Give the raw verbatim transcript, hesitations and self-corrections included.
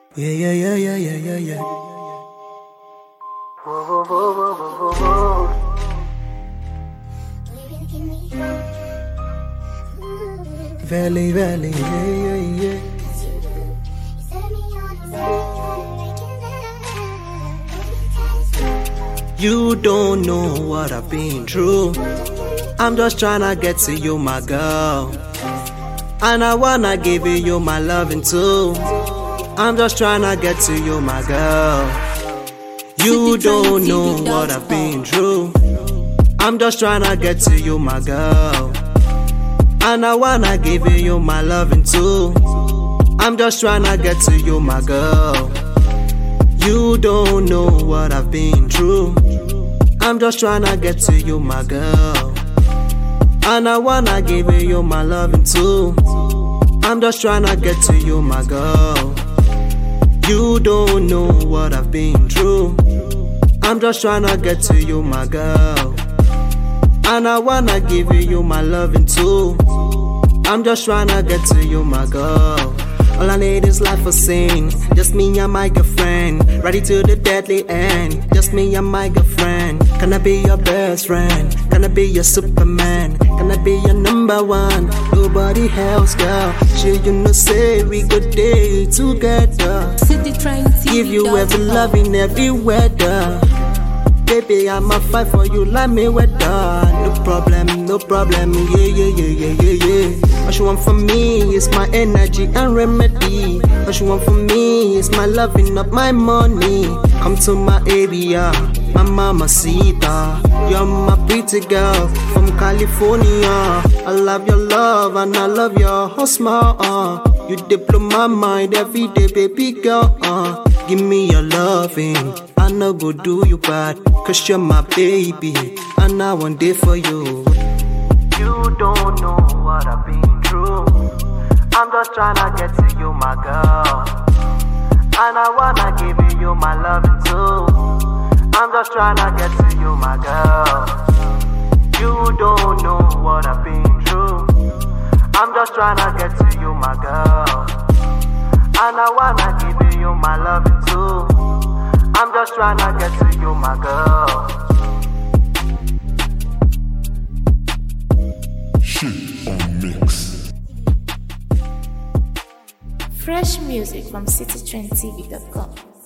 Yeah, yeah, yeah, yeah, yeah, yeah, yeah. Whoa, whoa, whoa, whoa, whoa, whoa. Valley, valley, yeah, yeah, yeah. You don't know what I've been through. I'm just tryna get to you, my girl. And I wanna give you my loving too. I'm just tryna get to you, my girl. You don't know what I've been through. I'm just tryna get to you, my girl. And I wanna give you my loving too. I'm just tryna get to you, my girl. You don't know what I've been through. I'm just tryna get to you, my girl. And I wanna give you my loving too. I'm just tryna get to you, my girl. You don't know what I've been through. I'm just tryna get to you, my girl. And I wanna give you my loving too. I'm just tryna get to you, my girl. All I need is life for sin. Just me and my girlfriend, ready to the deadly end. Just me and my girlfriend. Can I be your best friend? Can I be your Superman? Can I be your number one? Nobody else, girl. Sure you know say we good day together. Give you every love in every weather. Baby, I'ma fight for you like me weather. No problem, no problem, yeah, yeah, yeah, yeah, yeah, yeah. What you want from me is my energy and remedy. What you want from me is my loving, not my money. Come to my area, my mamacita. You're my pretty girl from California. I love your love and I love your whole smile. Uh. You blow my mind every day, baby girl. Uh. Give me your loving, I no go do you bad. Cause you're my baby, and I want it for you. You don't know what I've been through. I'm just tryna get to you, my girl. And I wanna give you my loving too. I'm just tryna get to you, my girl. You don't know what I've been through. I'm just tryna get to you, my girl. And I wanna give you my loving too. I'm just tryna get to you, my girl. Shit on mix. Fresh music from city trend t v dot com.